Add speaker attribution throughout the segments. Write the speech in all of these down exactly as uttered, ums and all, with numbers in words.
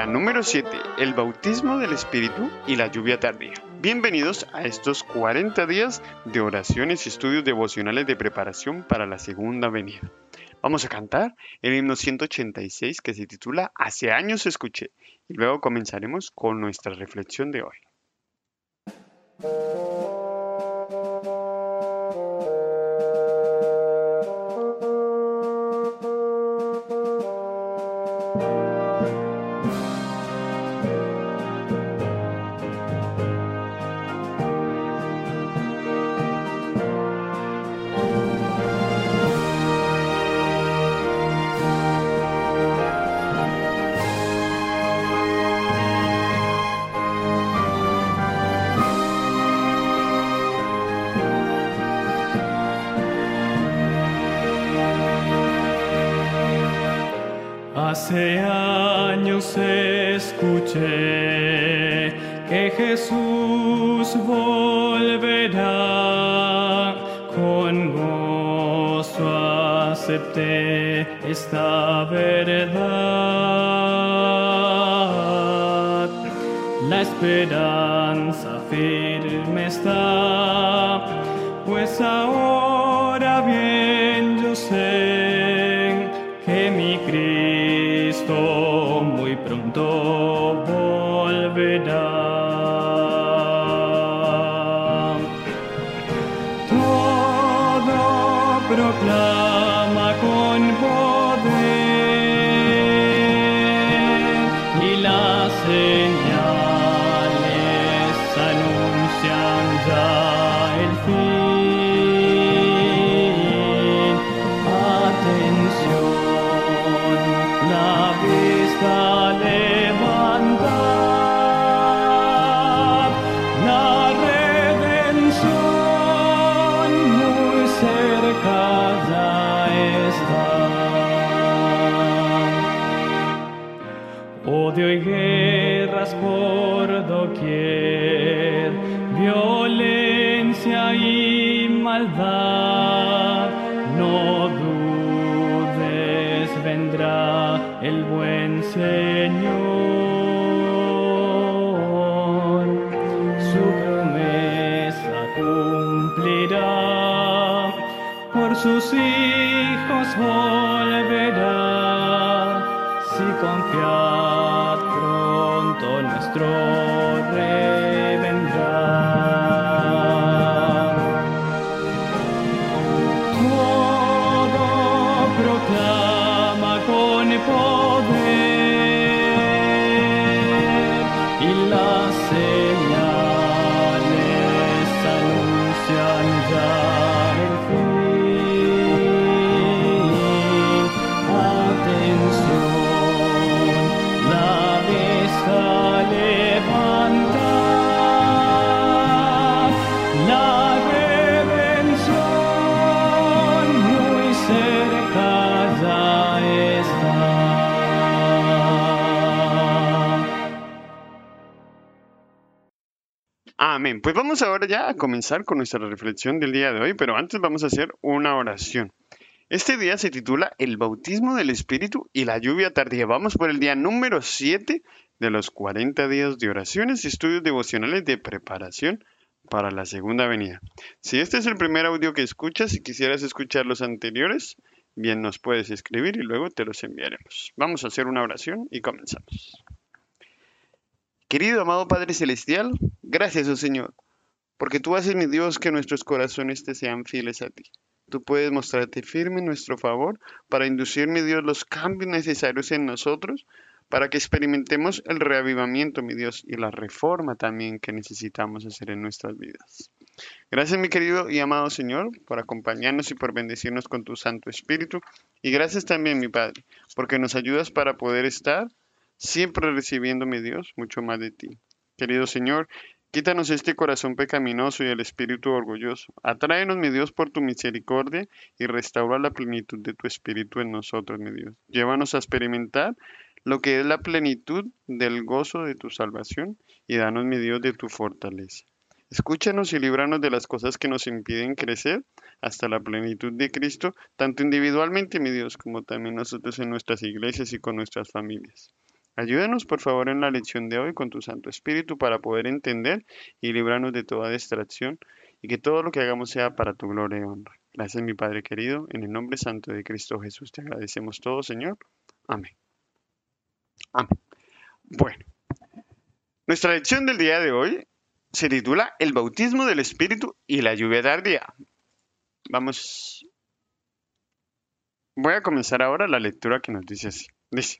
Speaker 1: día número siete, el bautismo del Espíritu y la lluvia tardía. Bienvenidos a estos cuarenta días de oraciones y estudios devocionales de preparación para la segunda venida. Vamos a cantar el himno ciento ochenta y seis que se titula Hace años escuché y luego comenzaremos con nuestra reflexión de hoy.
Speaker 2: Hace años escuché que Jesús volverá, con gozo acepté esta verdad. La esperanza firme está, pues ahora bien yo sé que mi Cristo muy pronto volverá. Todo proclama con poder y las señales anuncian ya el fin. Atención, la vista levantad, la redención muy cerca ya está. Odio y guerras por doquier, violencia y maldad, no dudes, vendrá el buen Señor, su promesa cumplirá, por sus hijos volverá, si confiad pronto nuestro Rey vendrá. Todo proclama con poder y las señales anuncian ya el fin. Atención, la vista levantad, la redención muy cerca ya está.
Speaker 1: Amén. Pues vamos ahora ya a comenzar con nuestra reflexión del día de hoy, pero antes vamos a hacer una oración. Este día se titula El bautismo del Espíritu y la lluvia tardía. Vamos por el día número siete de los cuarenta días de oraciones y estudios devocionales de preparación para la segunda venida. Si este es el primer audio que escuchas y quisieras escuchar los anteriores, bien nos puedes escribir y luego te los enviaremos. Vamos a hacer una oración y comenzamos. Querido amado Padre Celestial, gracias, oh Señor, porque tú haces, mi Dios, que nuestros corazones te sean fieles a ti. Tú puedes mostrarte firme en nuestro favor para inducir, mi Dios, los cambios necesarios en nosotros para que experimentemos el reavivamiento, mi Dios, y la reforma también que necesitamos hacer en nuestras vidas. Gracias, mi querido y amado Señor, por acompañarnos y por bendecirnos con tu Santo Espíritu. Y gracias también, mi Padre, porque nos ayudas para poder estar siempre recibiendo, mi Dios, mucho más de ti. Querido Señor, quítanos este corazón pecaminoso y el espíritu orgulloso. Atráenos, mi Dios, por tu misericordia y restaura la plenitud de tu espíritu en nosotros, mi Dios. Llévanos a experimentar lo que es la plenitud del gozo de tu salvación y danos, mi Dios, de tu fortaleza. Escúchanos y líbranos de las cosas que nos impiden crecer hasta la plenitud de Cristo, tanto individualmente, mi Dios, como también nosotros en nuestras iglesias y con nuestras familias. Ayúdanos, por favor, en la lección de hoy con tu Santo Espíritu para poder entender y librarnos de toda distracción y que todo lo que hagamos sea para tu gloria y honra. Gracias, mi Padre querido. En el nombre santo de Cristo Jesús te agradecemos todo, Señor. Amén. Amén. Bueno, nuestra lección del día de hoy se titula El bautismo del Espíritu y la lluvia tardía. Vamos, voy a comenzar ahora la lectura que nos dice así. Dice,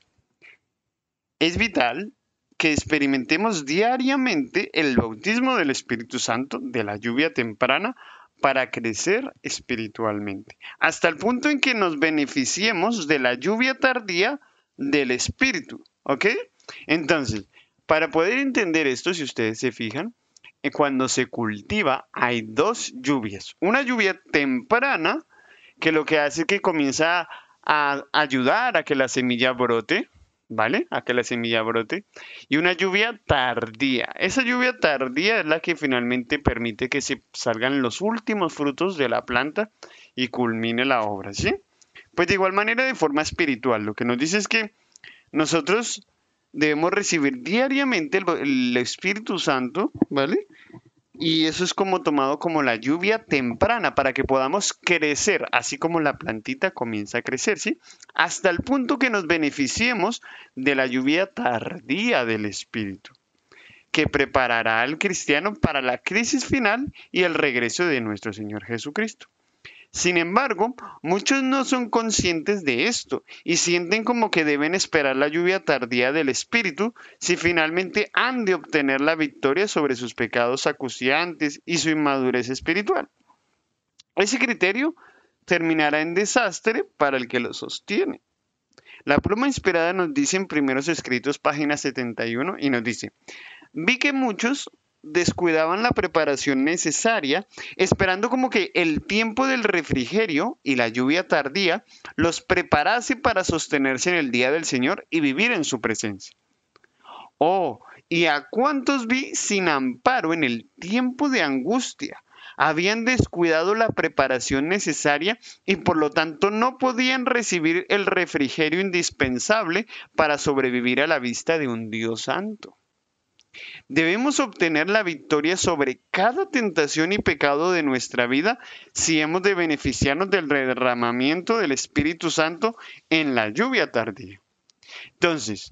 Speaker 1: es vital que experimentemos diariamente el bautismo del Espíritu Santo de la lluvia temprana para crecer espiritualmente, hasta el punto en que nos beneficiemos de la lluvia tardía del Espíritu. ¿Ok? Entonces, para poder entender esto, si ustedes se fijan, eh, cuando se cultiva hay dos lluvias. Una lluvia temprana que lo que hace es que comienza a ayudar a que la semilla brote, ¿vale? A que la semilla brote. Y una lluvia tardía. Esa lluvia tardía es la que finalmente permite que se salgan los últimos frutos de la planta y culmine la obra, ¿sí? Pues de igual manera, de forma espiritual, lo que nos dice es que nosotros debemos recibir diariamente el, el Espíritu Santo, ¿vale? Y eso es como tomado como la lluvia temprana para que podamos crecer, así como la plantita comienza a crecer, ¿sí? Hasta el punto que nos beneficiemos de la lluvia tardía del Espíritu, que preparará al cristiano para la crisis final y el regreso de nuestro Señor Jesucristo. Sin embargo, muchos no son conscientes de esto y sienten como que deben esperar la lluvia tardía del Espíritu si finalmente han de obtener la victoria sobre sus pecados acuciantes y su inmadurez espiritual. Ese criterio terminará en desastre para el que lo sostiene. La pluma inspirada nos dice en Primeros Escritos, página setenta y uno, y nos dice, vi que muchos descuidaban la preparación necesaria, esperando como que el tiempo del refrigerio y la lluvia tardía los preparase para sostenerse en el día del Señor y vivir en su presencia. Oh, y a cuántos vi sin amparo en el tiempo de angustia. Habían descuidado la preparación necesaria y por lo tanto no podían recibir el refrigerio indispensable para sobrevivir a la vista de un Dios santo. Debemos obtener la victoria sobre cada tentación y pecado de nuestra vida si hemos de beneficiarnos del derramamiento del Espíritu Santo en la lluvia tardía. Entonces,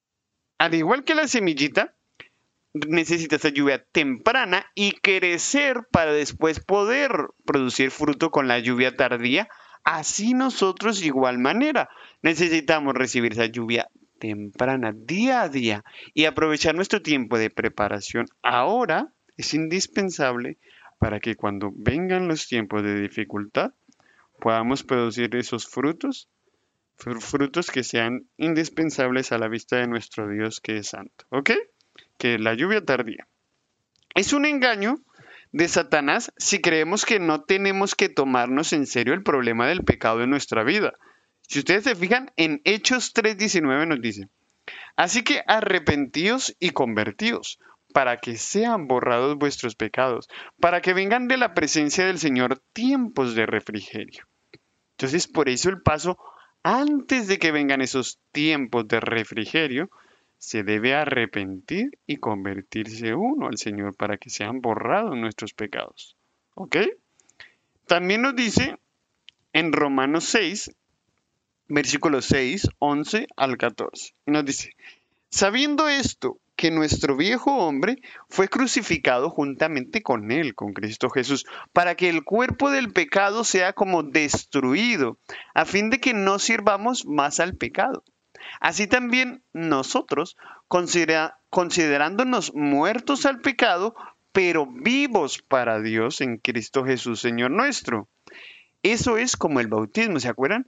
Speaker 1: al igual que la semillita, necesita esa lluvia temprana y crecer para después poder producir fruto con la lluvia tardía. Así nosotros, de igual manera, necesitamos recibir esa lluvia temprana día a día y aprovechar nuestro tiempo de preparación ahora es indispensable para que cuando vengan los tiempos de dificultad podamos producir esos frutos, frutos que sean indispensables a la vista de nuestro Dios que es santo. ¿Ok? Que la lluvia tardía es un engaño de Satanás si creemos que no tenemos que tomarnos en serio el problema del pecado en nuestra vida. Si ustedes se fijan, en Hechos tres diecinueve nos dice, así que arrepentíos y convertíos, para que sean borrados vuestros pecados, para que vengan de la presencia del Señor tiempos de refrigerio. Entonces, por eso el paso, antes de que vengan esos tiempos de refrigerio, se debe arrepentir y convertirse uno al Señor para que sean borrados nuestros pecados. ¿Ok? También nos dice en Romanos seis, versículos seis, once al catorce. Y nos dice, sabiendo esto, que nuestro viejo hombre fue crucificado juntamente con él, con Cristo Jesús, para que el cuerpo del pecado sea como destruido, a fin de que no sirvamos más al pecado. Así también nosotros, considera, considerándonos muertos al pecado, pero vivos para Dios en Cristo Jesús, Señor nuestro. Eso es como el bautismo, ¿se acuerdan?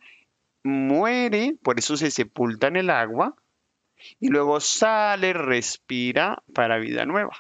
Speaker 1: Muere, por eso se sepulta en el agua, y luego sale, respira para vida nueva.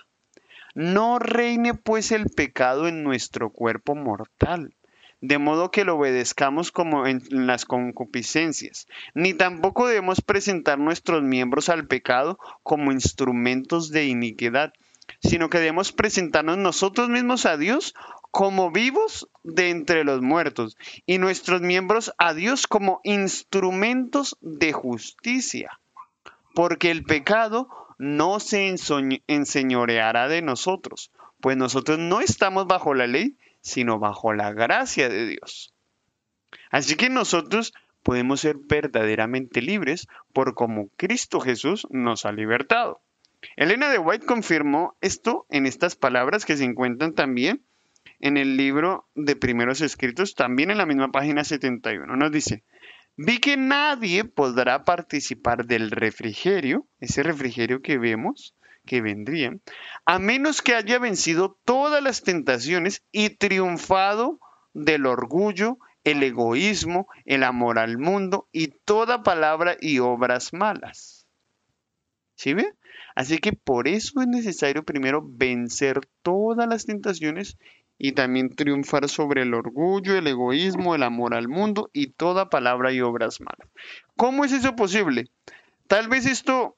Speaker 1: No reine pues el pecado en nuestro cuerpo mortal, de modo que lo obedezcamos como en las concupiscencias, ni tampoco debemos presentar nuestros miembros al pecado como instrumentos de iniquidad, sino que debemos presentarnos nosotros mismos a Dios como vivos de entre los muertos, y nuestros miembros a Dios como instrumentos de justicia. porque el pecado no se ensoñ- enseñoreará de nosotros, pues nosotros no estamos bajo la ley, sino bajo la gracia de Dios. Así que nosotros podemos ser verdaderamente libres por como Cristo Jesús nos ha libertado. Elena de White confirmó esto en estas palabras que se encuentran también en el libro de Primeros Escritos, también en la misma página setenta y uno. Nos dice: vi que nadie podrá participar del refrigerio, ese refrigerio que vemos, que vendría, a menos que haya vencido todas las tentaciones y triunfado del orgullo, el egoísmo, el amor al mundo y toda palabra y obras malas. ¿Sí ven? Así que por eso es necesario primero vencer todas las tentaciones y también triunfar sobre el orgullo, el egoísmo, el amor al mundo y toda palabra y obras malas. ¿Cómo es eso posible? Tal vez esto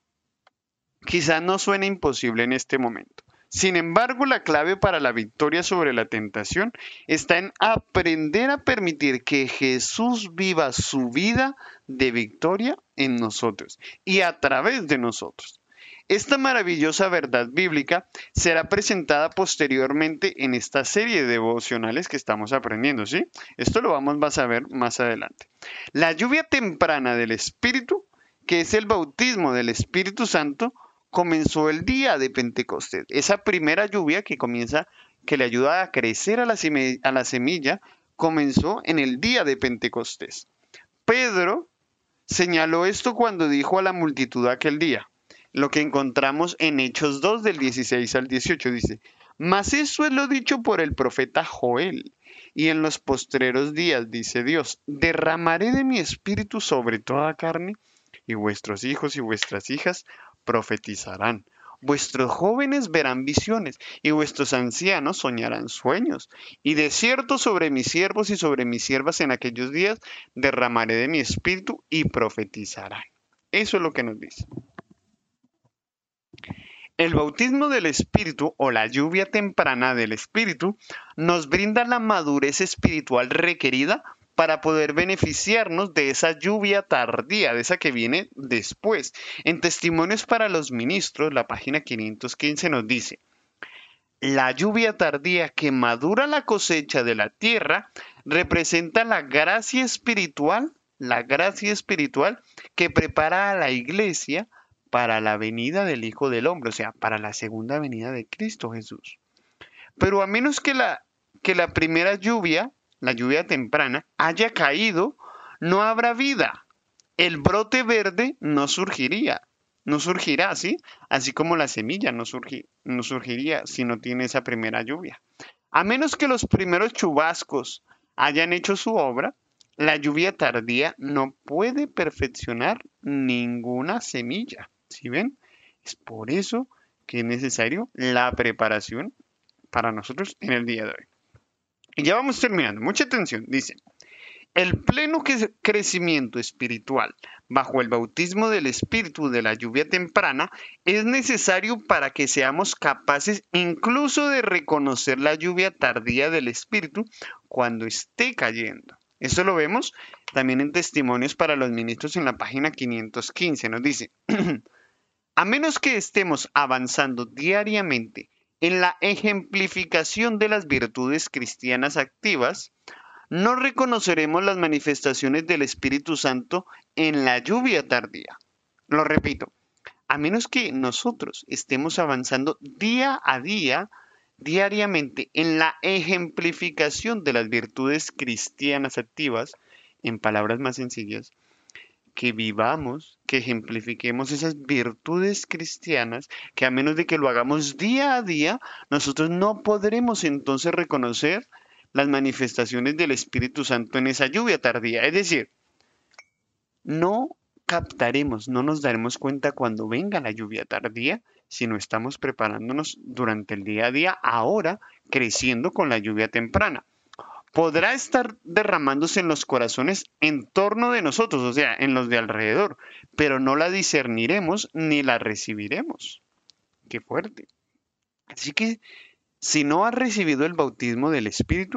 Speaker 1: quizá no suene imposible en este momento. Sin embargo, la clave para la victoria sobre la tentación está en aprender a permitir que Jesús viva su vida de victoria en nosotros y a través de nosotros. Esta maravillosa verdad bíblica será presentada posteriormente en esta serie de devocionales que estamos aprendiendo, ¿sí? Esto lo vamos a ver más adelante. La lluvia temprana del Espíritu, que es el bautismo del Espíritu Santo, comenzó el día de Pentecostés. Esa primera lluvia que comienza, que le ayuda a crecer a la, seme- a la semilla, comenzó en el día de Pentecostés. Pedro señaló esto cuando dijo a la multitud aquel día, lo que encontramos en Hechos dos del dieciséis al dieciocho, dice: mas eso es lo dicho por el profeta Joel, y en los postreros días, dice Dios, derramaré de mi espíritu sobre toda carne, y vuestros hijos y vuestras hijas profetizarán. Vuestros jóvenes verán visiones, y vuestros ancianos soñarán sueños. Y de cierto sobre mis siervos y sobre mis siervas en aquellos días derramaré de mi espíritu y profetizarán. Eso es lo que nos dice. El bautismo del Espíritu o la lluvia temprana del Espíritu nos brinda la madurez espiritual requerida para poder beneficiarnos de esa lluvia tardía, de esa que viene después. En Testimonios para los Ministros, la página quinientos quince nos dice: la lluvia tardía que madura la cosecha de la tierra representa la gracia espiritual, la gracia espiritual que prepara a la iglesia para la venida del Hijo del Hombre, o sea, para la segunda venida de Cristo Jesús. Pero a menos que la, que la primera lluvia, la lluvia temprana, haya caído, no habrá vida. El brote verde no surgiría, no surgirá, ¿sí? Así como la semilla no, surgi, no surgiría si no tiene esa primera lluvia. A menos que los primeros chubascos hayan hecho su obra, la lluvia tardía no puede perfeccionar ninguna semilla. ¿Sí ven? Es por eso que es necesario la preparación para nosotros en el día de hoy. Y ya vamos terminando. Mucha atención. Dice: el pleno crecimiento espiritual bajo el bautismo del Espíritu de la lluvia temprana es necesario para que seamos capaces incluso de reconocer la lluvia tardía del Espíritu cuando esté cayendo. Esto lo vemos también en Testimonios para los Ministros en la página quinientos quince. Nos dice: a menos que estemos avanzando diariamente en la ejemplificación de las virtudes cristianas activas, no reconoceremos las manifestaciones del Espíritu Santo en la lluvia tardía. Lo repito, a menos que nosotros estemos avanzando día a día, diariamente, en la ejemplificación de las virtudes cristianas activas, en palabras más sencillas, que vivamos, que ejemplifiquemos esas virtudes cristianas, que a menos de que lo hagamos día a día, nosotros no podremos entonces reconocer las manifestaciones del Espíritu Santo en esa lluvia tardía. Es decir, no captaremos, no nos daremos cuenta cuando venga la lluvia tardía, si no estamos preparándonos durante el día a día, ahora creciendo con la lluvia temprana. Podrá estar derramándose en los corazones en torno de nosotros, o sea, en los de alrededor, pero no la discerniremos ni la recibiremos. ¡Qué fuerte! Así que, si no has recibido el bautismo del Espíritu,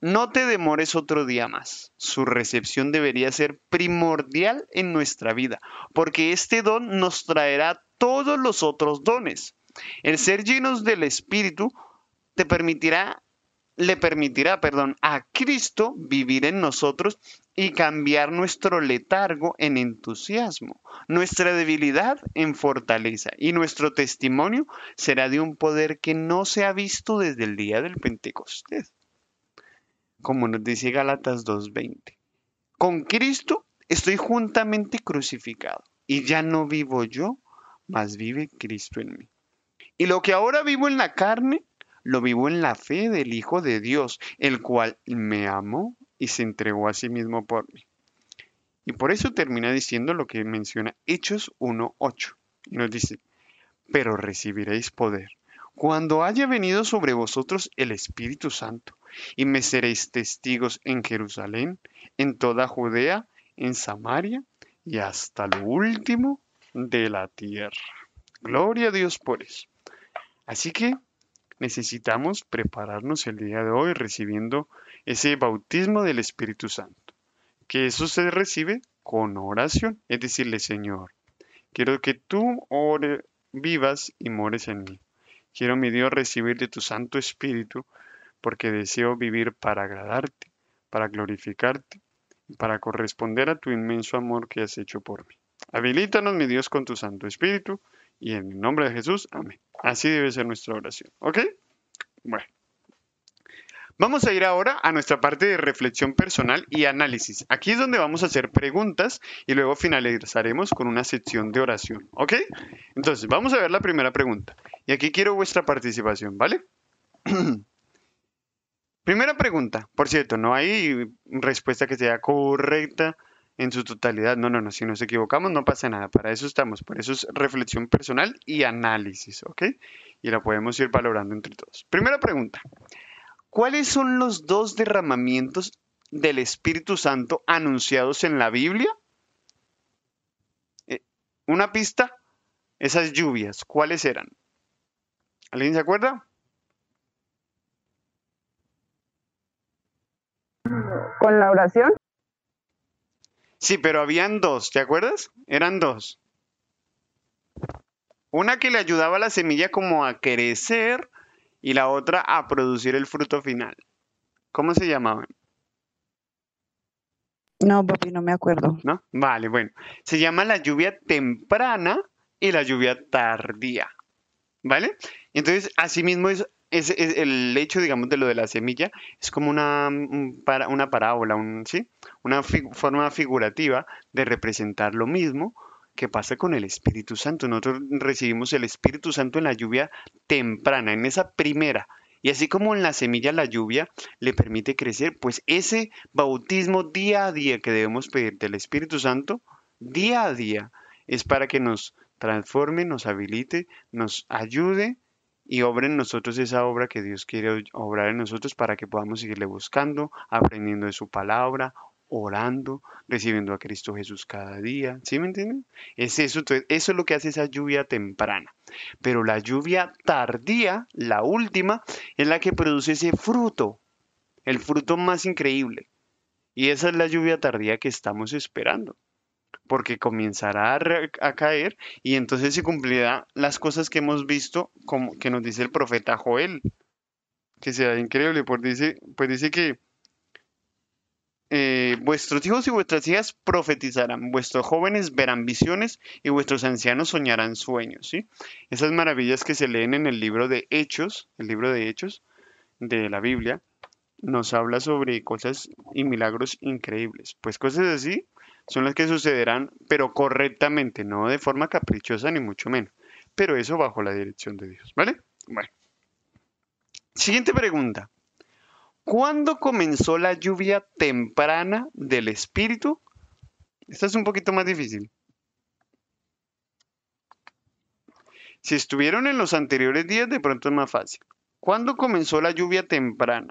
Speaker 1: no te demores otro día más. Su recepción debería ser primordial en nuestra vida, porque este don nos traerá todos los otros dones. El ser llenos del Espíritu te permitirá, le permitirá, perdón, a Cristo vivir en nosotros y cambiar nuestro letargo en entusiasmo, nuestra debilidad en fortaleza, y nuestro testimonio será de un poder que no se ha visto desde el día del Pentecostés, como nos dice Gálatas dos veinte. Con Cristo estoy juntamente crucificado, y ya no vivo yo, mas vive Cristo en mí. Y lo que ahora vivo en la carne, lo vivo en la fe del Hijo de Dios, el cual me amó y se entregó a sí mismo por mí. Y por eso termina diciendo lo que menciona Hechos uno ocho. Y nos dice, pero recibiréis poder cuando haya venido sobre vosotros el Espíritu Santo, y me seréis testigos en Jerusalén, en toda Judea, en Samaria y hasta lo último de la tierra. Gloria a Dios por eso. Así que necesitamos prepararnos el día de hoy recibiendo ese bautismo del Espíritu Santo, que eso se recibe con oración, es decirle, Señor, quiero que tú ore, vivas y mores en mí. Quiero, mi Dios, recibir de tu Santo Espíritu, porque deseo vivir para agradarte, para glorificarte, para corresponder a tu inmenso amor que has hecho por mí. Habilítanos, mi Dios, con tu Santo Espíritu, y en el nombre de Jesús, amén. Así debe ser nuestra oración, ¿ok? Bueno. Vamos a ir ahora a nuestra parte de reflexión personal y análisis. Aquí es donde vamos a hacer preguntas y luego finalizaremos con una sección de oración, ¿ok? Entonces, vamos a ver la primera pregunta. Y aquí quiero vuestra participación, ¿vale? Primera pregunta. Por cierto, no hay respuesta que sea correcta en su totalidad. No, no, no. Si nos equivocamos no pasa nada. Para eso estamos. Por eso es reflexión personal y análisis, ¿ok? Y la podemos ir valorando entre todos. Primera pregunta. ¿Cuáles son los dos derramamientos del Espíritu Santo anunciados en la Biblia? Eh, Una pista, esas lluvias, ¿cuáles eran? ¿Alguien se acuerda?
Speaker 3: ¿Con la oración?
Speaker 1: Sí, pero habían dos, ¿te acuerdas? Eran dos. Una que le ayudaba a la semilla como a crecer y la otra a producir el fruto final. ¿Cómo se llamaban?
Speaker 3: No, papi, no me acuerdo.
Speaker 1: ¿No? Vale, bueno. Se llama la lluvia temprana y la lluvia tardía. ¿Vale? Entonces, asimismo, es, es, es el hecho, digamos, de lo de la semilla, es como una, un para- una parábola, un, ¿sí? Una fi- forma figurativa de representar lo mismo que pasa con el Espíritu Santo. Nosotros recibimos el Espíritu Santo en la lluvia temprana, en esa primera. Y así como en la semilla la lluvia le permite crecer, pues ese bautismo día a día que debemos pedir del Espíritu Santo, día a día, es para que nos transforme, nos habilite, nos ayude y obre en nosotros esa obra que Dios quiere obrar en nosotros para que podamos seguirle buscando, aprendiendo de su palabra, orando, recibiendo a Cristo Jesús cada día. ¿Sí me entienden? Es eso, entonces, eso es lo que hace esa lluvia temprana. Pero la lluvia tardía, la última, es la que produce ese fruto, el fruto más increíble. Y esa es la lluvia tardía que estamos esperando, porque comenzará a, re- a caer y entonces se cumplirán las cosas que hemos visto, como que nos dice el profeta Joel, que será increíble, pues dice, pues dice que eh, vuestros hijos y vuestras hijas profetizarán, vuestros jóvenes verán visiones y vuestros ancianos soñarán sueños, ¿sí? Esas maravillas que se leen en el libro de Hechos, el libro de Hechos de la Biblia, nos habla sobre cosas y milagros increíbles. Pues cosas así son las que sucederán, pero correctamente, no de forma caprichosa ni mucho menos. Pero eso bajo la dirección de Dios, ¿vale? Bueno, siguiente pregunta. ¿Cuándo comenzó la lluvia temprana del Espíritu? Esta es un poquito más difícil. Si estuvieron en los anteriores días, de pronto es más fácil. ¿Cuándo comenzó la lluvia temprana?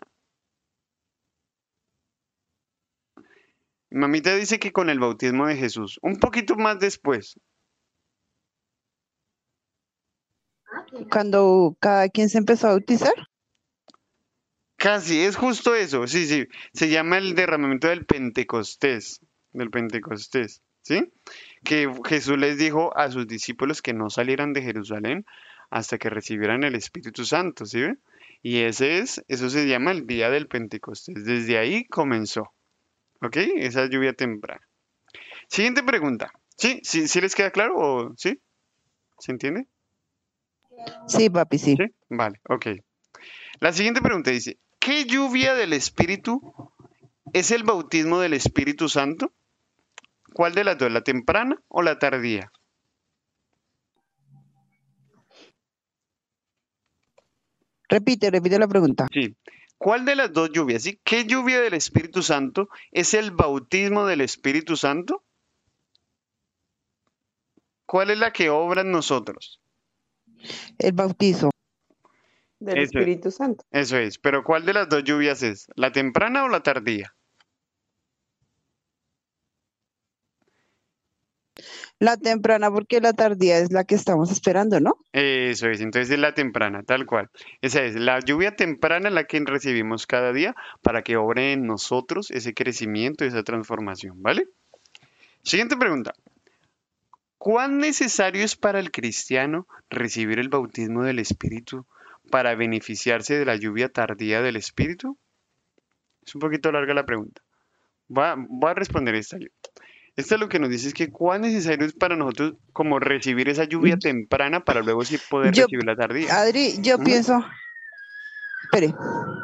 Speaker 1: Mi mamita dice que con el bautismo de Jesús, un poquito más después.
Speaker 3: Cuando cada quien se empezó a bautizar.
Speaker 1: Casi, es justo eso, sí, sí. Se llama el derramamiento del Pentecostés, del Pentecostés, ¿sí? Que Jesús les dijo a sus discípulos que no salieran de Jerusalén hasta que recibieran el Espíritu Santo, ¿sí ve? Y ese es, eso se llama el día del Pentecostés. Desde ahí comenzó, ¿ok? Esa lluvia temprana. Siguiente pregunta. ¿Sí? ¿Sí, sí les queda claro o sí? ¿Se entiende?
Speaker 3: Sí, papi, sí.
Speaker 1: Sí. Vale, ok. La siguiente pregunta dice, ¿qué lluvia del Espíritu es el bautismo del Espíritu Santo? ¿Cuál de las dos, la temprana o la tardía?
Speaker 3: Repite, repite la pregunta.
Speaker 1: Sí. ¿Cuál de las dos lluvias? ¿Sí? ¿Qué lluvia del Espíritu Santo es el bautismo del Espíritu Santo? ¿Cuál es la que obra en nosotros?
Speaker 3: El bautizo.
Speaker 4: Del
Speaker 1: Eso es,
Speaker 4: Espíritu Santo.
Speaker 1: eso es. Pero ¿cuál de las dos lluvias es? ¿La temprana o la tardía?
Speaker 3: La temprana porque la tardía es la que estamos esperando, ¿no?
Speaker 1: Eso es, entonces es la temprana, tal cual. Esa es la lluvia temprana la que recibimos cada día para que obre en nosotros ese crecimiento, esa transformación, ¿vale? Siguiente pregunta. ¿Cuán necesario es para el cristiano recibir el bautismo del Espíritu para beneficiarse de la lluvia tardía del Espíritu? Es un poquito larga la pregunta. Voy a, voy a responder esta yo. Esta lo que nos dice es que cuán necesario es para nosotros como recibir esa lluvia temprana para luego sí poder
Speaker 3: Yo,
Speaker 1: recibir la tardía.
Speaker 3: Adri, yo
Speaker 1: Ujú.
Speaker 3: pienso, espere,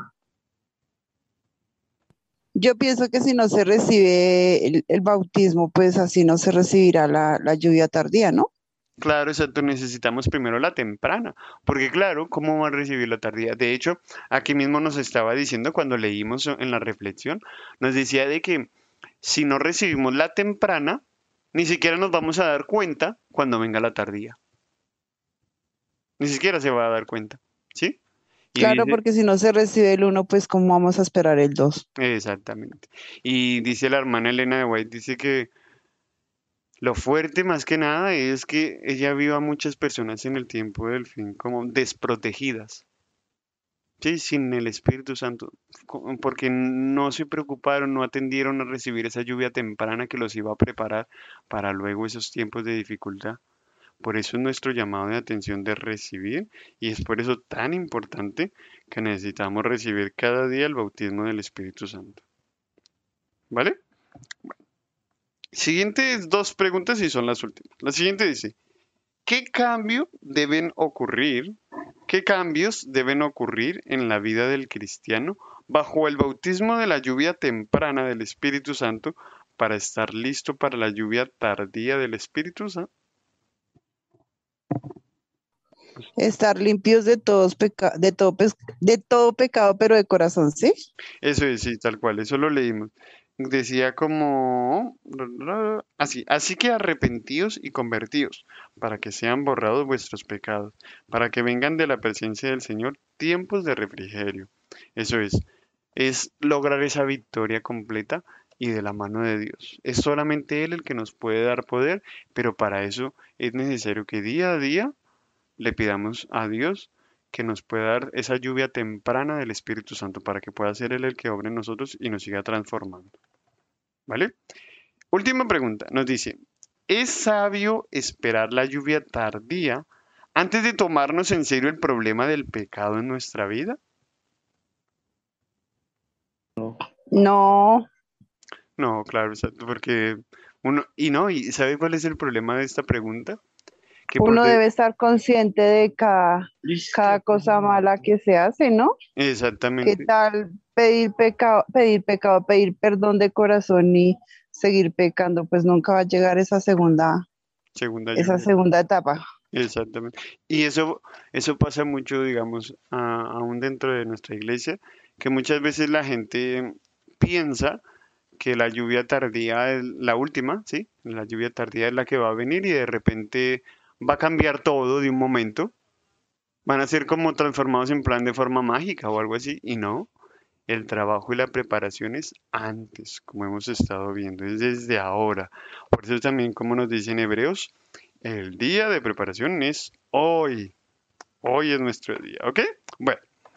Speaker 3: yo pienso que si no se recibe el, el bautismo, pues así no se recibirá la, la lluvia tardía, ¿no?
Speaker 1: Claro, exacto, necesitamos primero la temprana, porque claro, ¿cómo va a recibir la tardía? De hecho, aquí mismo nos estaba diciendo cuando leímos en la reflexión, nos decía de que si no recibimos la temprana, ni siquiera nos vamos a dar cuenta cuando venga la tardía. Ni siquiera se va a dar cuenta, ¿sí? Y
Speaker 3: Claro,
Speaker 1: dice,
Speaker 3: porque si no se recibe el uno, pues ¿cómo vamos a esperar el dos?
Speaker 1: exactamente. Y dice la hermana Elena de White, dice que lo fuerte más que nada es que ella vio a muchas personas en el tiempo del fin como desprotegidas. Sí, sin el Espíritu Santo, co- porque no se preocuparon, no atendieron a recibir esa lluvia temprana que los iba a preparar para luego esos tiempos de dificultad. Por eso es nuestro llamado de atención de recibir y es por eso tan importante que necesitamos recibir cada día el bautismo del Espíritu Santo. ¿Vale? Siguientes dos preguntas y son las últimas. La siguiente dice, ¿qué cambio deben ocurrir? ¿Qué cambios deben ocurrir en la vida del cristiano bajo el bautismo de la lluvia temprana del Espíritu Santo para estar listo para la lluvia tardía del Espíritu Santo?
Speaker 3: Estar limpios de todos peca de todo pes- de todo pecado, pero de corazón, ¿sí?
Speaker 1: Eso es, sí, tal cual, eso lo leímos. Decía como así, así que arrepentidos y convertidos, para que sean borrados vuestros pecados, para que vengan de la presencia del Señor tiempos de refrigerio. Eso es, es lograr esa victoria completa y de la mano de Dios. Es solamente Él el que nos puede dar poder, pero para eso es necesario que día a día le pidamos a Dios que nos pueda dar esa lluvia temprana del Espíritu Santo para que pueda ser Él el que obre en nosotros y nos siga transformando. ¿Vale? Última pregunta. Nos dice, ¿es sabio esperar la lluvia tardía antes de tomarnos en serio el problema del pecado en nuestra vida?
Speaker 3: No,
Speaker 1: No, claro, exacto, porque uno, y no, y ¿sabe cuál es el problema de esta pregunta? Que por
Speaker 3: uno
Speaker 1: de-
Speaker 3: debe estar consciente de cada, cada cosa mala que se hace, ¿no? ¿Qué
Speaker 1: exactamente,
Speaker 3: tal pedir pecado, pedir pecado, pedir perdón de corazón y seguir pecando? Pues nunca va a llegar esa segunda,
Speaker 1: segunda
Speaker 3: esa
Speaker 1: lluvia.
Speaker 3: segunda etapa.
Speaker 1: Exactamente. Y eso, eso pasa mucho, digamos, a- aún dentro de nuestra iglesia, que muchas veces la gente piensa que la lluvia tardía es la última, ¿sí? La lluvia tardía es la que va a venir y de repente va a cambiar todo de un momento. Van a ser como transformados en plan de forma mágica o algo así. Y no, el trabajo y la preparación es antes, como hemos estado viendo, es desde ahora. Por eso también, como nos dicen Hebreos, el día de preparación es hoy. Hoy es nuestro día, ¿ok? Bueno,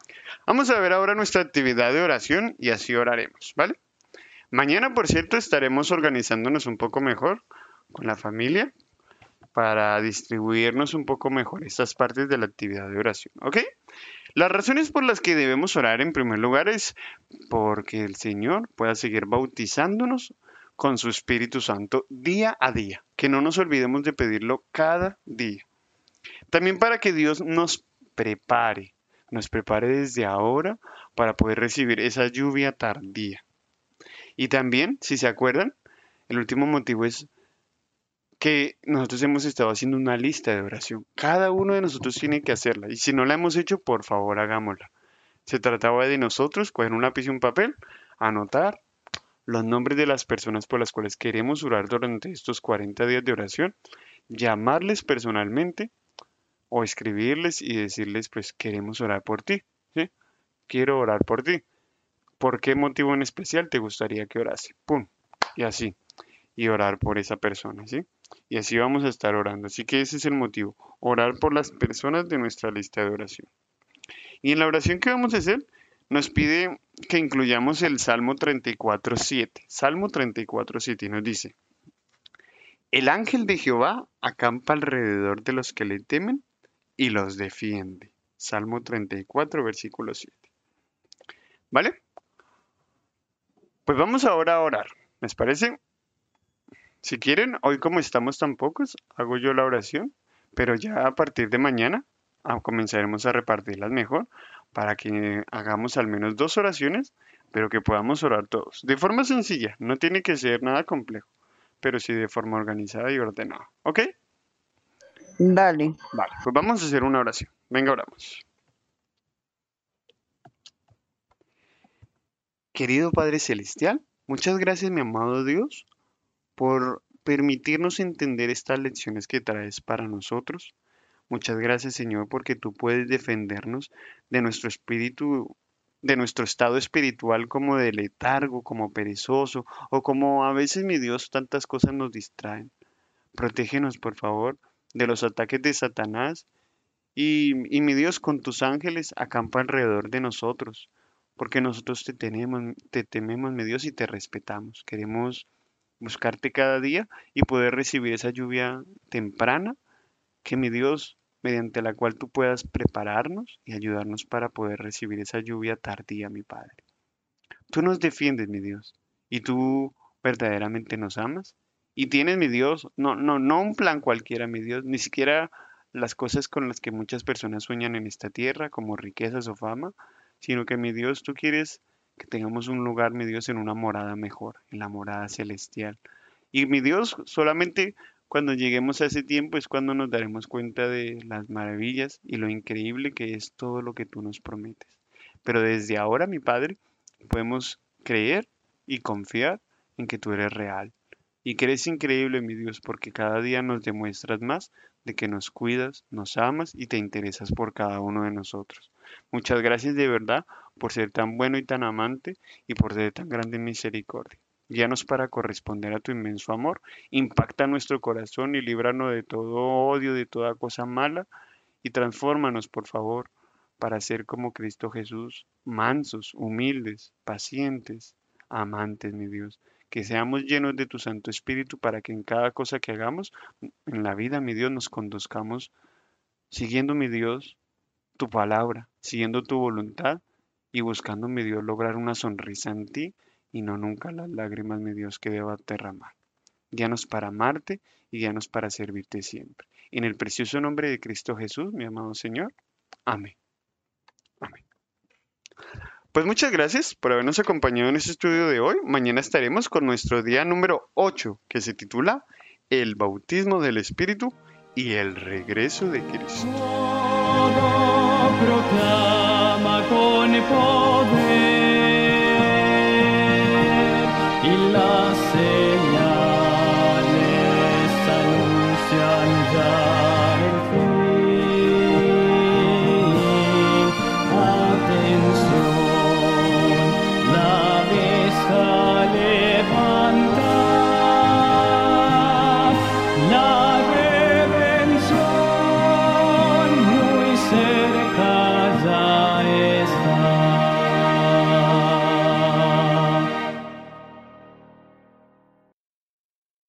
Speaker 1: Vamos a ver ahora nuestra actividad de oración y así oraremos, ¿vale? Mañana, por cierto, estaremos organizándonos un poco mejor con la familia para distribuirnos un poco mejor estas partes de la actividad de oración, ¿ok? Las razones por las que debemos orar en primer lugar es porque el Señor pueda seguir bautizándonos con su Espíritu Santo día a día, que no nos olvidemos de pedirlo cada día. También para que Dios nos prepare, nos prepare desde ahora para poder recibir esa lluvia tardía. Y también, si se acuerdan, el último motivo es que nosotros hemos estado haciendo una lista de oración. Cada uno de nosotros tiene que hacerla. Y si no la hemos hecho, por favor, hagámosla. Se trataba de nosotros coger un lápiz y un papel, anotar los nombres de las personas por las cuales queremos orar durante estos cuarenta días de oración, llamarles personalmente o escribirles y decirles, pues queremos orar por ti, ¿sí? Quiero orar por ti. ¿Por qué motivo en especial te gustaría que orase? Pum. Y así. Y orar por esa persona, ¿sí? Y así vamos a estar orando. Así que ese es el motivo. Orar por las personas de nuestra lista de oración. Y en la oración que vamos a hacer, nos pide que incluyamos el Salmo treinta y cuatro, siete. Salmo treinta y cuatro, siete. Y nos dice, el ángel de Jehová acampa alrededor de los que le temen y los defiende. Salmo treinta y cuatro, versículo siete. ¿Vale? Pues vamos ahora a orar. ¿Les parece? Si quieren, hoy como estamos tan pocos, hago yo la oración, pero ya a partir de mañana ah, comenzaremos a repartirlas mejor para que hagamos al menos dos oraciones, pero que podamos orar todos. De forma sencilla, no tiene que ser nada complejo, pero sí de forma organizada y ordenada. ¿Ok?
Speaker 3: Dale.
Speaker 1: Vale, pues vamos a hacer una oración. Venga, oramos. Querido Padre Celestial, muchas gracias, mi amado Dios, por permitirnos entender estas lecciones que traes para nosotros. Muchas gracias, Señor, porque tú puedes defendernos de nuestro espíritu, de nuestro estado espiritual como de letargo, como perezoso, o como a veces, mi Dios, tantas cosas nos distraen. Protégenos, por favor, de los ataques de Satanás y, y mi Dios, con tus ángeles acampa alrededor de nosotros, porque nosotros te tenemos, te tememos, mi Dios, y te respetamos. Queremos buscarte cada día y poder recibir esa lluvia temprana que mi Dios, mediante la cual tú puedas prepararnos y ayudarnos para poder recibir esa lluvia tardía, mi Padre. Tú nos defiendes, mi Dios, y tú verdaderamente nos amas y tienes, mi Dios, no, no, no un plan cualquiera, mi Dios, ni siquiera las cosas con las que muchas personas sueñan en esta tierra, como riquezas o fama, sino que, mi Dios, tú quieres que tengamos un lugar, mi Dios, en una morada mejor, en la morada celestial. Y mi Dios, solamente cuando lleguemos a ese tiempo es cuando nos daremos cuenta de las maravillas y lo increíble que es todo lo que tú nos prometes. Pero desde ahora, mi Padre, podemos creer y confiar en que tú eres real y que eres increíble, mi Dios, porque cada día nos demuestras más de que nos cuidas, nos amas y te interesas por cada uno de nosotros. Muchas gracias de verdad por ser tan bueno y tan amante y por ser tan grande en misericordia. Guíanos para corresponder a tu inmenso amor, impacta nuestro corazón y líbranos de todo odio, de toda cosa mala y transfórmanos, por favor, para ser como Cristo Jesús, mansos, humildes, pacientes, amantes, mi Dios. Que seamos llenos de tu Santo Espíritu para que en cada cosa que hagamos en la vida, mi Dios, nos conduzcamos siguiendo, mi Dios, tu palabra, siguiendo tu voluntad y buscando, mi Dios, lograr una sonrisa en ti y no nunca las lágrimas, mi Dios, que deba derramar. Guíanos para amarte y guíanos para servirte siempre. En el precioso nombre de Cristo Jesús, mi amado Señor. Amén. Amén. Pues muchas gracias por habernos acompañado en este estudio de hoy. Mañana estaremos con nuestro día número ocho, que se titula El bautismo del Espíritu y el regreso de Cristo.
Speaker 2: Todo proclama con poder